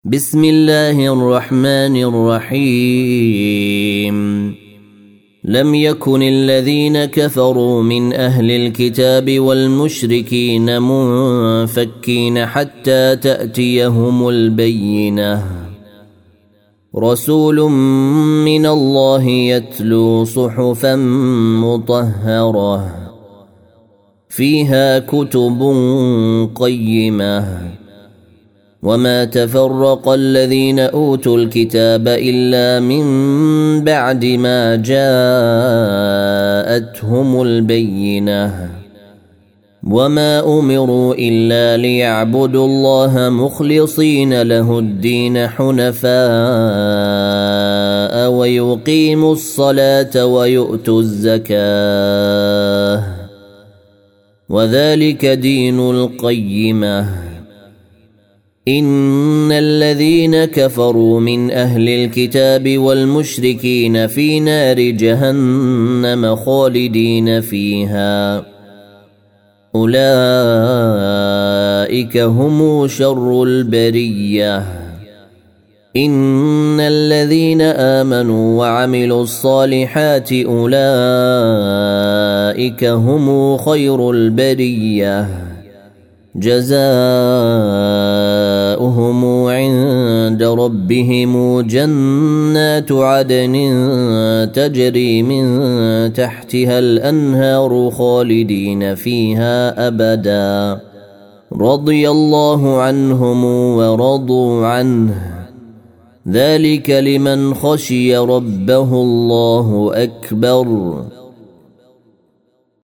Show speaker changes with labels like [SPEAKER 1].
[SPEAKER 1] بسم الله الرحمن الرحيم لم يكن الذين كفروا من أهل الكتاب والمشركين منفكين حتى تأتيهم البينة رسول من الله يتلو صحفا مطهرة فيها كتب قيمة وما تفرق الذين أوتوا الكتاب إلا من بعد ما جاءتهم البينة وما أمروا إلا ليعبدوا الله مخلصين له الدين حنفاء ويقيموا الصلاة ويؤتوا الزكاة وذلك دين القيمة إن الذين كفروا من أهل الكتاب والمشركين في نار جهنم خالدين فيها أولئك هم شر البرية إن الذين آمنوا وعملوا الصالحات أولئك هم خير البرية جزاؤهم عند ربهم جنات عدن تجري من تحتها الأنهار خالدين فيها أبدا رضي الله عنهم ورضوا عنه ذلك لمن خشي ربه الله أكبر